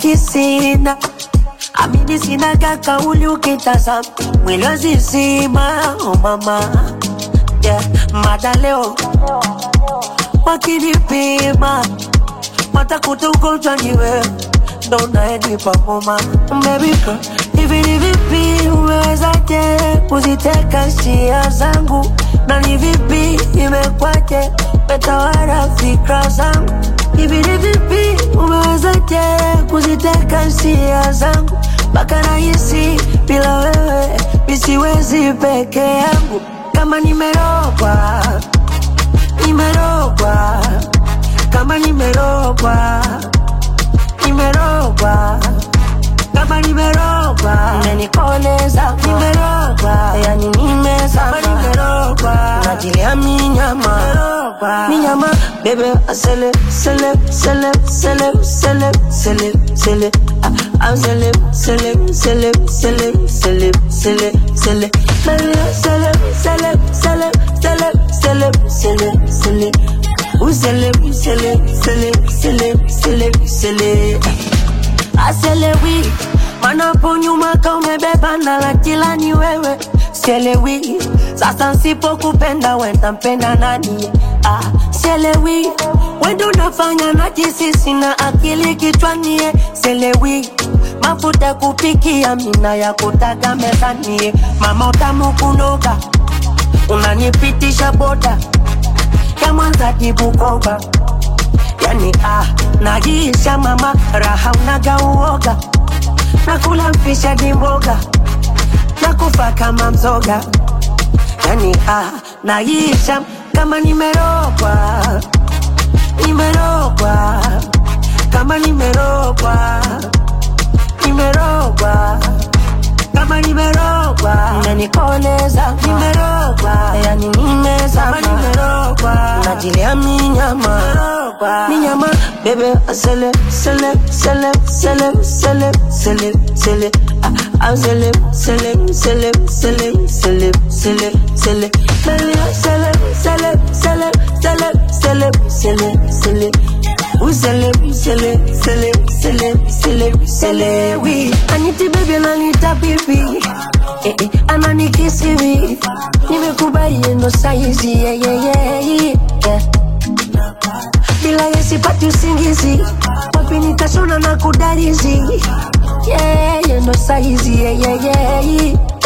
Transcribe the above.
kisina. Amini sina kaka uli ukitazama mwili wazizima, oh mama. Yeah, mada leo wakinipima watakuta ugonjwa ni wewe, ndo unaenipa homa. Baby girl, hivi ni vipi umewezaje kuziteka hisia zangu? Na ni vipi imekwaje umetawala fikra zangu? Hivi ni vipi umewezaje kuziteka hisia zangu? Mpaka nahisi bila wewe misiwezi peke yangu. Kama nimerogwa, nimerogwa. Kama nimerogwa, nimerogwa. Kama nimerogwa, umenikoleza nimerogwa. Yani nimezama nimerogwa. Najilia minyama, minyama. Baby, sele, sele, sele, sele, sele, sele, sele. I'm sele, sele, sele, sele, sele, sele, sele. Baby, sele, sele, sele, sele, sele, sele, sele. Sele, sele, sele, sele, sele, sele. Aselewi, mana po nyuma ka umebeba na la kila ni wewe. Selewi, sasa nsipo kupenda wenda mpenda nani? Selewi, wendo unafanya na jisisi na akili kichwani. Selewi, mafuta kupikia mina ya kutaga mezani. Mama utamu kunoga, unanipitisha boda ya Mwanza Bukoba. Yani naisha mama, raha unaga uoga. Nakula mfisha dimboga, nakufa kama mzoga. Yani naisha kama nimerogwa, nimerogwa. Kama nimerogwa, nimerogwa. Kama nimerogwa, unanikoleza nimerogwa. Yani nimezama nimerogwa. Najilia minyama, minyama. Baby, sele, sele, sele, sele, sele, sele, sele. I'm sele, sele, sele, sele, sele, sele, sele. Baby, sele, sele, sele, sele, sele, sele, sele. Sele, sele, sele, sele, sele, sele. We Aniti baby ananita bibi, ananikisi hivi. Nimekubali ndo saizi, yeah, yeah, yeah, yeah. Bila yesi pati usingizi, wapi nitashona na kudarizi. Yeah, yeah, ndo saizi, yeah, yeah, yeah.